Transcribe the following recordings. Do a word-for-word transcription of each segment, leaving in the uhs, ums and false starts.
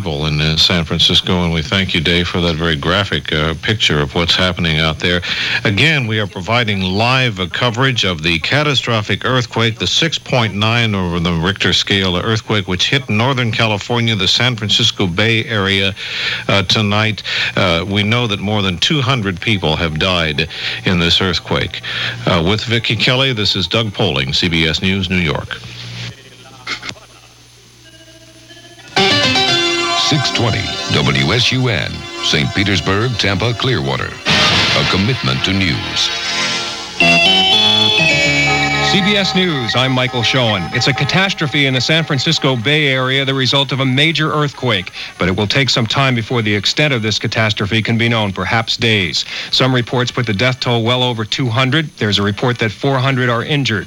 in uh, San Francisco, and we thank you, Dave, for that very graphic uh, picture of what's happening out there. Again, we are providing live uh, coverage of the catastrophic earthquake, the six point nine over the Richter scale earthquake, which hit Northern California, the San Francisco Bay Area uh, tonight. Uh, we know that more than two hundred people have died in this earthquake. Uh, with Vicki Kelly, this is Doug Poling, C B S News, New York. six twenty W S U N, Saint Petersburg, Tampa, Clearwater. A commitment to news. C B S News, I'm Michael Schoen. It's a catastrophe in the San Francisco Bay Area, the result of a major earthquake. But it will take some time before the extent of this catastrophe can be known, perhaps days. Some reports put the death toll well over two hundred. There's a report that four hundred are injured.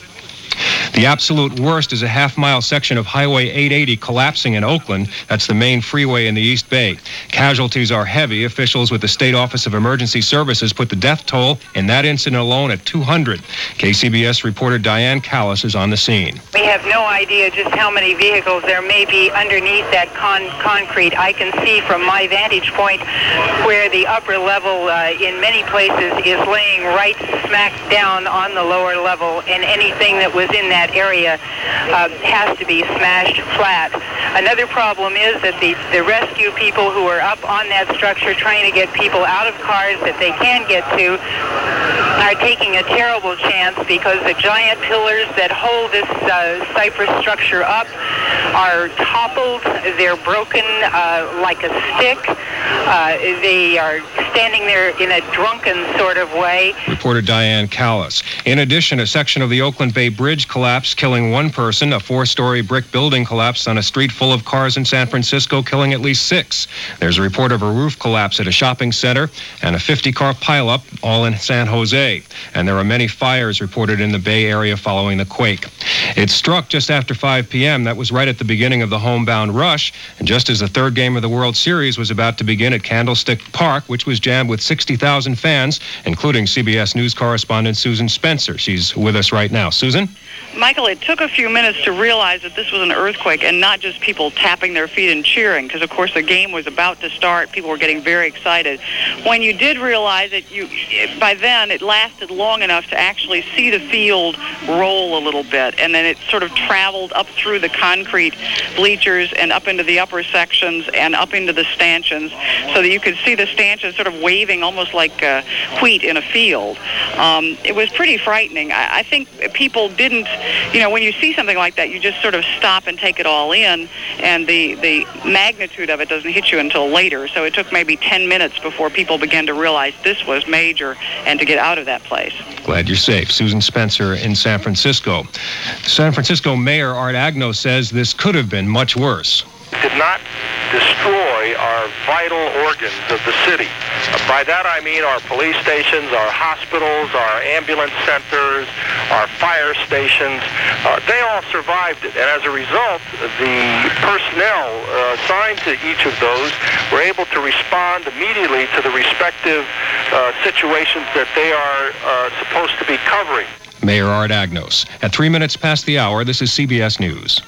The absolute worst is a half-mile section of Highway eight eighty collapsing in Oakland. That's the main freeway in the East Bay. Casualties are heavy. Officials with the State Office of Emergency Services put the death toll in that incident alone at two hundred. K C B S reporter Diane Callis is on the scene. We have no idea just how many vehicles there may be underneath that con- concrete. I can see from my vantage point where the upper level uh, in many places is laying right smack down on the lower level, and anything that was in that area uh, has to be smashed flat. Another problem is that the, the rescue people who are up on that structure trying to get people out of cars that they can get to are taking a terrible chance because the giant pillars that hold this uh, cypress structure up are toppled. They're broken uh, like a stick. Uh, they are standing there in a drunken sort of way. Reporter Diane Callis. In addition, a section of the Oakland Bay Bridge collapsed, killing one person. A four-story brick building collapsed on a street full of cars in San Francisco, killing at least six. There's a report of a roof collapse at a shopping center and a fifty-car pileup, all in San Jose. And there are many fires reported in the Bay Area following the quake. It struck just after five p.m. That was right at the beginning of the homebound rush, and just as the third game of the World Series was about to begin at Candlestick Park, which was jammed with sixty thousand fans, including C B S News correspondent Susan Spencer. She's with us right now. Susan? Michael, it took a few minutes to realize that this was an earthquake and not just people tapping their feet and cheering, because, of course, the game was about to start. People were getting very excited. When you did realize it, you, by then it lasted long enough to actually see the field roll a little bit, and then it sort of traveled up through the concrete bleachers and up into the upper sections and up into the stanchions, so that you could see the stanchions sort of waving almost like uh, wheat in a field. Um, it was pretty frightening. I, I think people didn't, you know, when you see something like that, you just sort of stop and take it all in, and the, the magnitude of it doesn't hit you until later. So it took maybe ten minutes before people began to realize this was major and to get out of that place. Glad you're safe. Susan Spencer in San Francisco. San Francisco Mayor Art Agno says this could have been much worse. Did not destroy our vital organs of the city. Uh, by that I mean our police stations, our hospitals, our ambulance centers, our fire stations. Uh, they all survived it, and as a result, the personnel uh, assigned to each of those were able to respond immediately to the respective uh, situations that they are uh, supposed to be covering. Mayor Art Agnos. At three minutes past the hour, this is C B S News.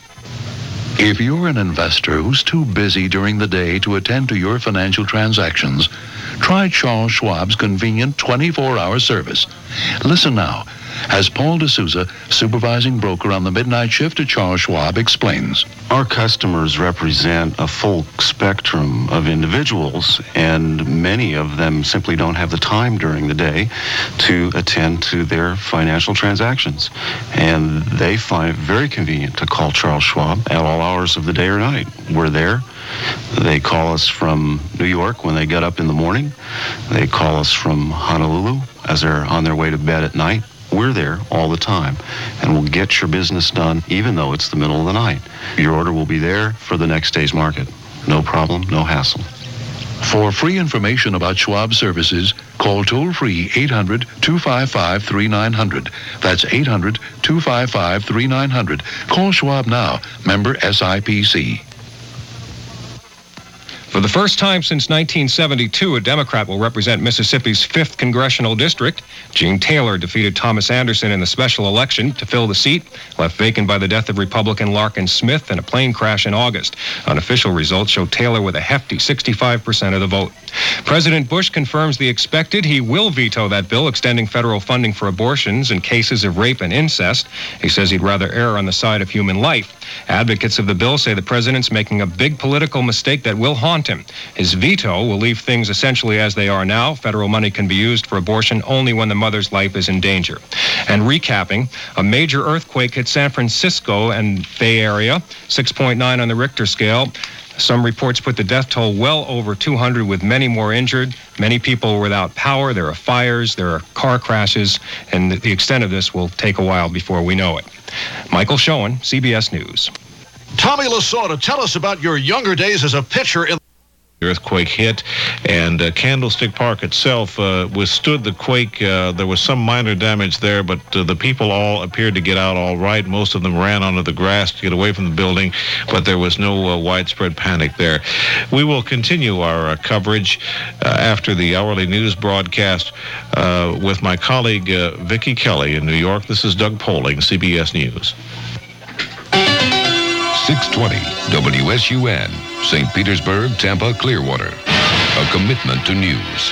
If you're an investor who's too busy during the day to attend to your financial transactions, try Charles Schwab's convenient twenty-four hour service. Listen now, as Paul D'Souza, supervising broker on the midnight shift at Charles Schwab, explains. Our customers represent a full spectrum of individuals, and many of them simply don't have the time during the day to attend to their financial transactions. And they find it very convenient to call Charles Schwab at all hours of the day or night. We're there. They call us from New York when they get up in the morning. They call us from Honolulu as they're on their way to bed at night. We're there all the time, and we'll get your business done even though it's the middle of the night. Your order will be there for the next day's market. No problem, no hassle. For free information about Schwab services, call toll-free eight hundred, two five five, three nine zero zero. That's eight hundred, two five five, three nine zero zero. Call Schwab now, member S I P C. For the first time since nineteen seventy-two, a Democrat will represent Mississippi's fifth congressional district. Gene Taylor defeated Thomas Anderson in the special election to fill the seat, left vacant by the death of Republican Larkin Smith in a plane crash in August. Unofficial results show Taylor with a hefty sixty-five percent of the vote. President Bush confirms the expected. He will veto that bill extending federal funding for abortions in cases of rape and incest. He says he'd rather err on the side of human life. Advocates of the bill say the president's making a big political mistake that will haunt him. His veto will leave things essentially as they are now. Federal money can be used for abortion only when the mother's life is in danger. And recapping, a major earthquake hit San Francisco and Bay Area, six point nine on the Richter scale. Some reports put the death toll well over two hundred, with many more injured. Many people were without power. There are fires, there are car crashes, and the extent of this will take a while before we know it. Michael Schoen, C B S News. Tommy Lasorda, tell us about your younger days as a pitcher in The earthquake hit, and uh, Candlestick Park itself uh, withstood the quake. Uh, there was some minor damage there, but uh, the people all appeared to get out all right. Most of them ran onto the grass to get away from the building, but there was no uh, widespread panic there. We will continue our uh, coverage uh, after the hourly news broadcast uh, with my colleague uh, Vicki Kelly in New York. This is Doug Poling, C B S News. six twenty W S U N, Saint Petersburg, Tampa, Clearwater. A commitment to news.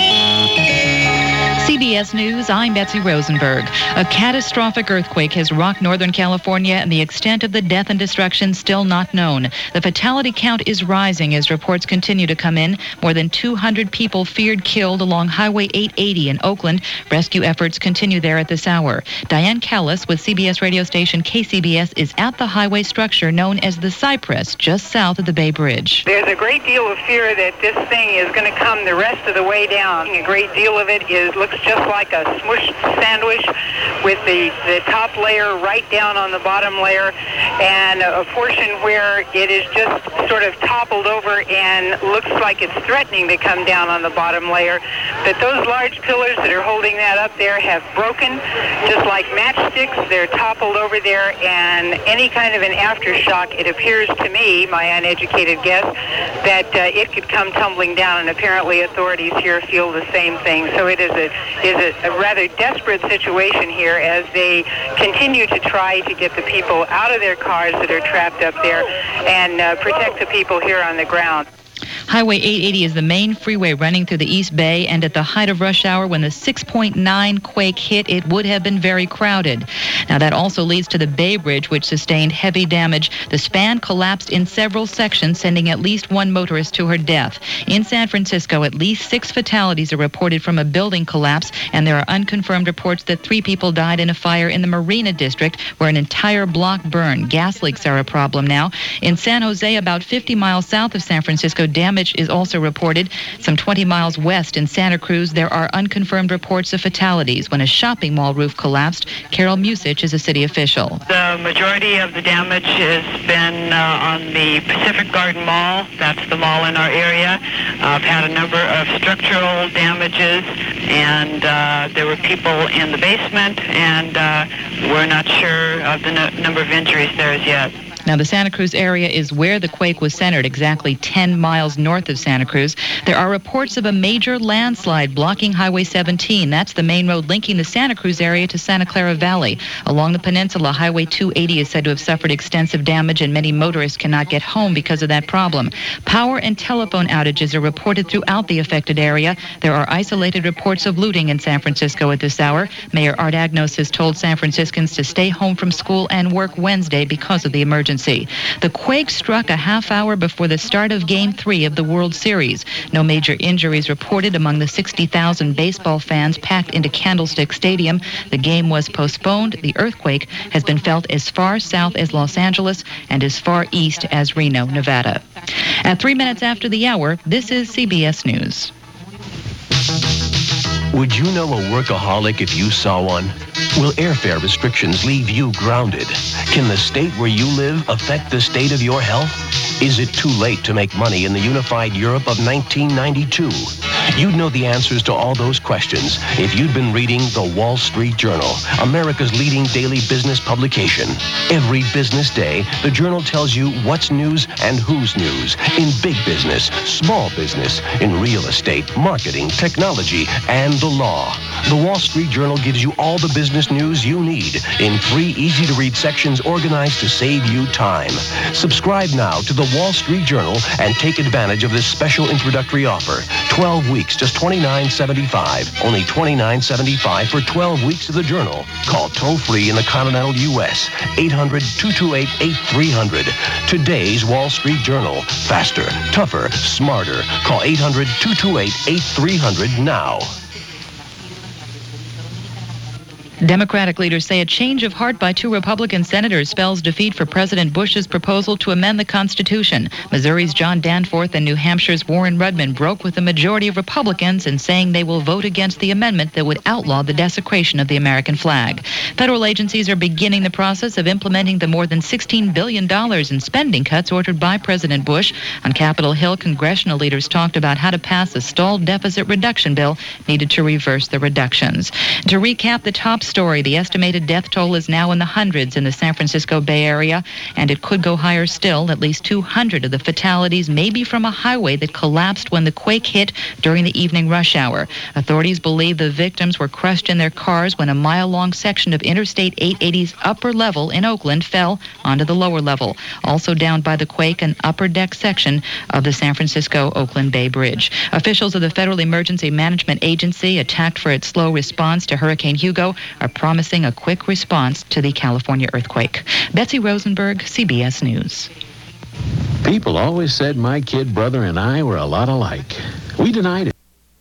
C B S News, I'm Betsy Rosenberg. A catastrophic earthquake has rocked Northern California, and the extent of the death and destruction still not known. The fatality count is rising as reports continue to come in. More than two hundred people feared killed along Highway eight eighty in Oakland. Rescue efforts continue there at this hour. Diane Callis with C B S radio station K C B S is at the highway structure known as the Cypress, just south of the Bay Bridge. There's a great deal of fear that this thing is going to come the rest of the way down. A great deal of it is looks just like a smushed sandwich with the, the top layer right down on the bottom layer, and a portion where it is just sort of toppled over and looks like it's threatening to come down on the bottom layer. But those large pillars that are holding that up there have broken, just like matchsticks. They're toppled over there, and any kind of an aftershock, it appears to me, my uneducated guess, that uh, it could come tumbling down, and apparently authorities here feel the same thing. So it is a is a, a rather desperate situation here as they continue to try to get the people out of their cars that are trapped up there and uh, protect the people here on the ground. Highway eight eighty is the main freeway running through the East Bay, and at the height of rush hour when the six point nine quake hit, it would have been very crowded. Now that also leads to the Bay Bridge, which sustained heavy damage. The span collapsed in several sections, sending at least one motorist to her death. In San Francisco, at least six fatalities are reported from a building collapse, and there are unconfirmed reports that three people died in a fire in the Marina District, where an entire block burned. Gas leaks are a problem now. In San Jose, about fifty miles south of San Francisco, damage is also reported. Some twenty miles west in Santa Cruz, there are unconfirmed reports of fatalities when a shopping mall roof collapsed. Carol Musich is a city official. The majority of the damage has been uh, on the Pacific Garden Mall. That's the mall in our area. Uh, I've had a number of structural damages, and uh, there were people in the basement, and uh, we're not sure of the no- number of injuries there as yet. Now, the Santa Cruz area is where the quake was centered, exactly ten miles north of Santa Cruz. There are reports of a major landslide blocking Highway seventeen. That's the main road linking the Santa Cruz area to Santa Clara Valley. Along the peninsula, Highway two eighty is said to have suffered extensive damage, and many motorists cannot get home because of that problem. Power and telephone outages are reported throughout the affected area. There are isolated reports of looting in San Francisco at this hour. Mayor Art Agnos has told San Franciscans to stay home from school and work Wednesday because of the emergency. The quake struck a half hour before the start of Game three of the World Series. No major injuries reported among the sixty thousand baseball fans packed into Candlestick Stadium. The game was postponed. The earthquake has been felt as far south as Los Angeles and as far east as Reno, Nevada. At three minutes after the hour, this is C B S News. Would you know a workaholic if you saw one? Will airfare restrictions leave you grounded? Can the state where you live affect the state of your health? Is it too late to make money in the unified Europe of nineteen ninety-two? You'd know the answers to all those questions if you'd been reading the Wall Street Journal, America's leading daily business publication. Every business day, the Journal tells you what's news and who's news in big business, small business, in real estate, marketing, technology, and the law. The Wall Street Journal gives you all the business news you need in three easy-to-read sections organized to save you time. Subscribe now to the Wall Street Journal and take advantage of this special introductory offer. twelve weeks, just twenty-nine dollars and seventy-five cents. Only twenty-nine dollars and seventy-five cents for twelve weeks of the Journal. Call toll-free in the continental U S. eight hundred, two two eight, eight three hundred. Today's Wall Street Journal. Faster, tougher, smarter. Call eight hundred, two two eight, eight three hundred now. Democratic leaders say a change of heart by two Republican senators spells defeat for President Bush's proposal to amend the Constitution. Missouri's John Danforth and New Hampshire's Warren Rudman broke with the majority of Republicans in saying they will vote against the amendment that would outlaw the desecration of the American flag. Federal agencies are beginning the process of implementing the more than sixteen billion dollars in spending cuts ordered by President Bush. On Capitol Hill, congressional leaders talked about how to pass a stalled deficit reduction bill needed to reverse the reductions. To recap the top story, the estimated death toll is now in the hundreds in the San Francisco Bay Area, and it could go higher still. At least two hundred of the fatalities may be from a highway that collapsed when the quake hit during the evening rush hour. Authorities believe the victims were crushed in their cars when a mile-long section of Interstate eight eighty's upper level in Oakland fell onto the lower level. Also downed by the quake, an upper deck section of the San Francisco-Oakland Bay Bridge. Officials of the Federal Emergency Management Agency, attacked for its slow response to Hurricane Hugo, are promising a quick response to the California earthquake. Betsy Rosenberg, C B S News. People always said my kid brother and I were a lot alike. We denied it.